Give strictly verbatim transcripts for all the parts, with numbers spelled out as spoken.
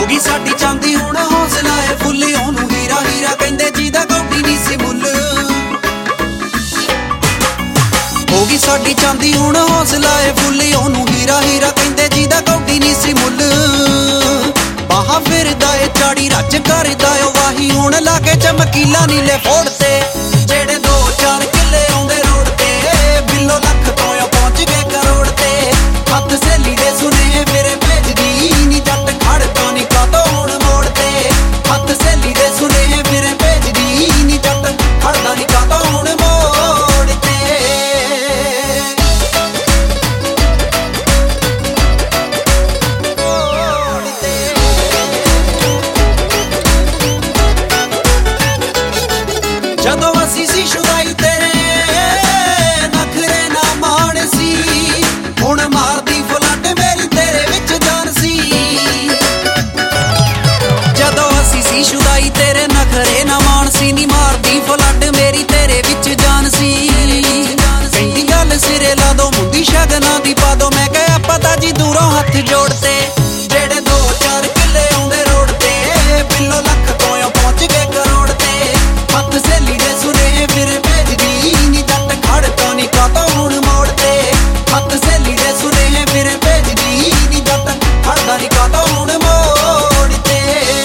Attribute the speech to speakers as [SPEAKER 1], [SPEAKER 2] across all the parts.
[SPEAKER 1] ਹੋਗੀ ਸਾਡੀ ਚਾਂਦੀ ਹੁਣ ਹੌਸਲਾ ਏ ਫੁੱਲ, ਉਹਨੂੰ ਹੀਰਾ ਹੀਰਾ ਕਹਿੰਦੇ ਜਿਹਦਾ ਕੌਡੀ ਨਹੀਂ ਸੀ ਮੁੱਲ। ਹੋਗੀ ਸਾਡੀ ਚਾਂਦੀ ਹੁਣ ਹੌਸਲਾ ਏ ਫੁੱਲ, ਉਹਨੂੰ ਹੀਰਾ ਹੀਰਾ ਕਹਿੰਦੇ ਜਿਹਦਾ ਕੌਡੀ ਨਹੀਂ ਸੀ ਮੁੱਲ। ਬਾਹਾਂ ਫਿਰਦਾ ਏ ਚਾੜੀ ਰੱਜ ਕਰਦਾ ਓ ਵਾਹੀ, ਹੁਣ ਲਾ ਕੇ ਚਮਕੀਲਾ ਨੀਲੇ ਫੋੜ ਤੇ ਜਿਹੜੇ ਦੋ ਚਾਰ ਕਿੱਲੇ ਆਉਂਦੇ ਰੋਡ ਤੇ, ਬਿੱਲੋ ਲੱਖ ਤੋਂ ਪਹੁੰਚ ਗਏ ਕਰੋੜ ਤੇ। ਹੱਥ ਸਹੇਲੀ ਦੇ ਸੁਨੇਹੇ ਮੇਰੇ ਭੇਜਦੀ ਨੀ ਜੱਟ ਖੜਦਾ ਨੀ ਕਾਤੋਂ ਹੁਣ ਮੋੜ ਤੇ। ਹੱਥ ਸਹੇਲੀ ਦੇ ਸੁਨੇਹੇ ਮੇਰੇ ਭੇਜਦੀ ਨੀ ਜੱਟ ਖੜਦਾ ਨੀ ਕਾਤੋਂ ਹੁਣ ਮੋੜ ਤੇ। ਜਦੋਂ ਅਸੀਂ ਸੀ ਸ਼ੁਦਾਈ ਤੇਰੇ ਨਖਰੇ ਨਾ ਮਾਣ ਸੀ, ਹੁਣ ਮਾਰਦੀ ਫੁੱਲਟ ਮੇਰੀ ਤੇਰੇ ਵਿੱਚ ਜਾਨ ਸੀ। ਜਦੋਂ ਅਸੀਂ ਸੀ ਸ਼ੁਦਾਈ ਤੇਰੇ ਨਖਰੇ ਨਾ ਮਾਣ ਸੀ, ਨੀ ਮਾਰਦੀ ਫੁੱਲਟ ਮੇਰੀ ਤੇਰੇ ਵਿੱਚ ਜਾਨ ਸੀ। ਕਹਿੰਦੀ ਗੱਲ ਸਿਰੇ ਲਾ ਦੋ ਮੁੰਡੀ ਸ਼ਗਨਾਂ ਦੀ ਪਾ ਦੋ, ਮੈਂ ਕਿਹਾ ਪਤਾ ਜੀ ਦੂਰੋਂ ਹੱਥ ਜੋੜ ਤੇ ਜਿਹੜੇ ਦੋ ਚਾਰ ਕਿੱਲੇ ਆਉਂਦੇ ਰੋਡ ਤੇ, ਬਿੱਲੋ ਲੱਖ ਤੋਂ ਪਹੁੰਚ ਗਏ ਕਰੋੜ ਤੇ। ਹੱਥ ਸਹੇਲੀ ਦੇ ਸੁਨੇਹੇ ਫਿਰ ਭੇਜਦੀ ਨੀ ਜੱਟ ਖੜਦਾ ਨੀ ਕਾਤੋਂ ਹੁਣ ਮੋੜ ਤੇ। ਹੱਥ ਸਹੇਲੀ ਦੇ ਸੁਨੇਹੇ ਫਿਰ ਭੇਜਦੀ ਨੀ ਜੱਟ ਖੜਦਾ ਨੀ ਕਾਤੋਂ ਹੁਣ ਮੋੜ ਤੇ।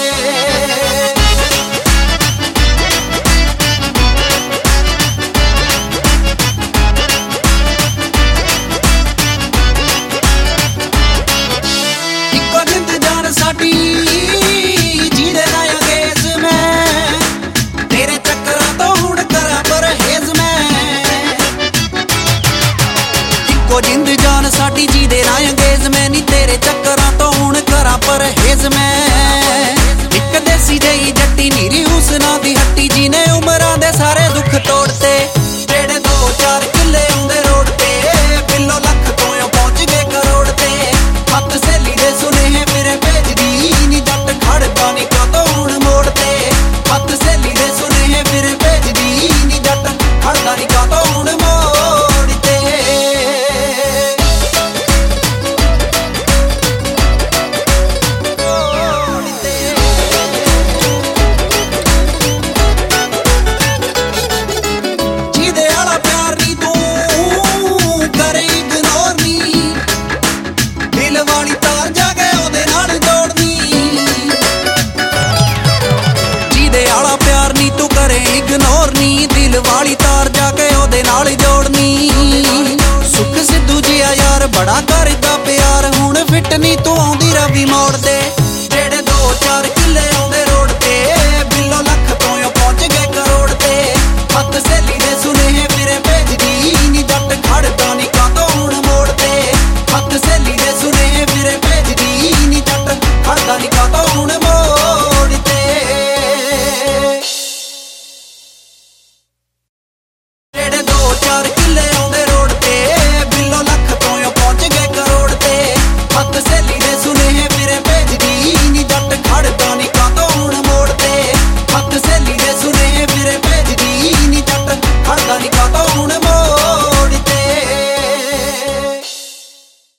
[SPEAKER 1] ਇੱਕੋ ਜਿੰਦ ਜਾਨ ਸਾਡੀ ਜਿਹਦੇ ਨਾਲ ਅੰਗੇਜ਼ ਮੈਂ, ਤੇਰੇ ਚੱਕਰਾਂ ਤੋਂ ਹੁਣ ਕਰਾਂ ਪਰਹੇਜ਼ ਮੈਂ। ਇੱਕੋ ਜਿੰਦ ਜਾਨ ਸਾਡੀ ਜਿਹਦੇ ਨਾਲ ਅੰਗੇਜ਼ ਮੈਂ, ਨੀ ਤੇਰੇ ਚੱਕਰਾਂ ਤੋਂ ਹੁਣ ਕਰਾਂ ਪਰਹੇਜ਼ ਮੈਂ।